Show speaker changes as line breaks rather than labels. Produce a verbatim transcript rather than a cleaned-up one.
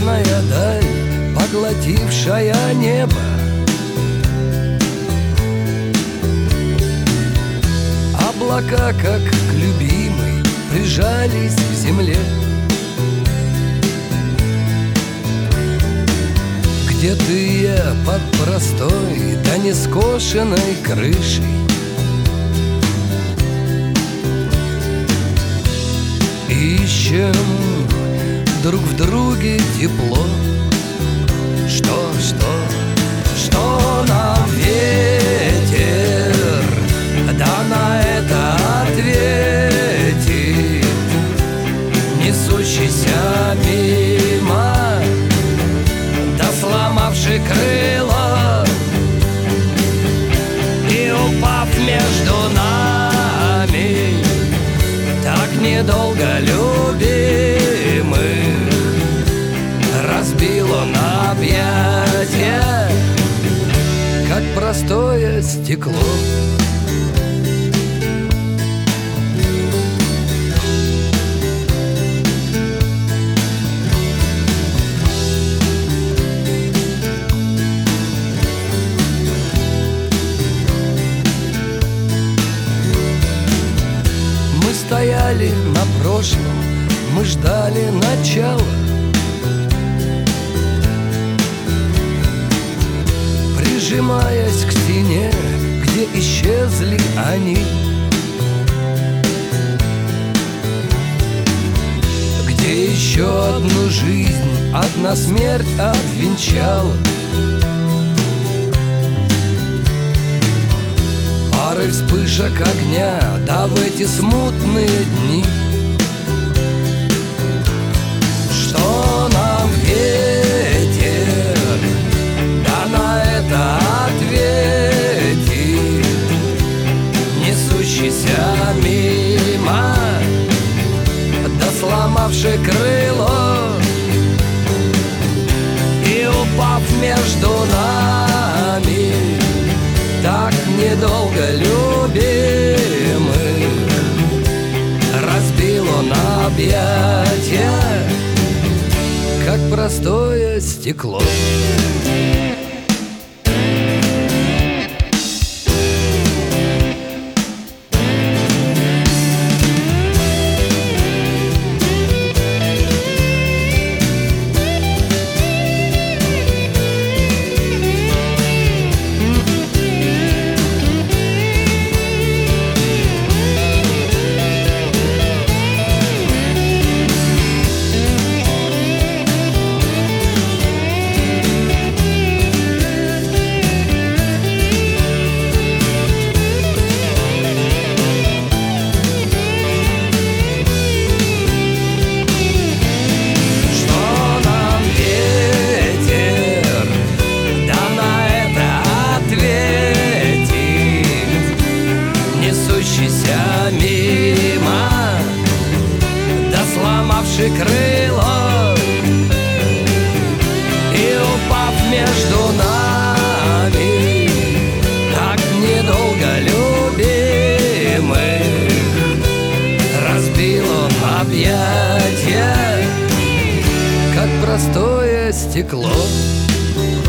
Ясная даль, поглотившая небо. Облака, как к любимой, прижались к земле. Где ты я под простой, да не скошенной крышей? Ищем друг в друге тепло. Что, что, что нам ветер, да на это ответит, несущийся мимо, да сломавший крыло и упав между нами, так недолго любимых разбил он объятия, как простое стекло. Мы стояли на прошлом, мы ждали начала. Прижимаясь к стене, где исчезли они, где еще одну жизнь одна смерть обвенчала. Пары вспышек огня, да в эти смутные дни. Что нам ветер, да на это ответит, несущийся мимо, да сломавший крыло и упав между нами, так недолго любимых разбил он объятия, как простое стекло. Мимо, да сломавший крыло и упав между нами, так недолго любимых разбил он объятия, как простое стекло.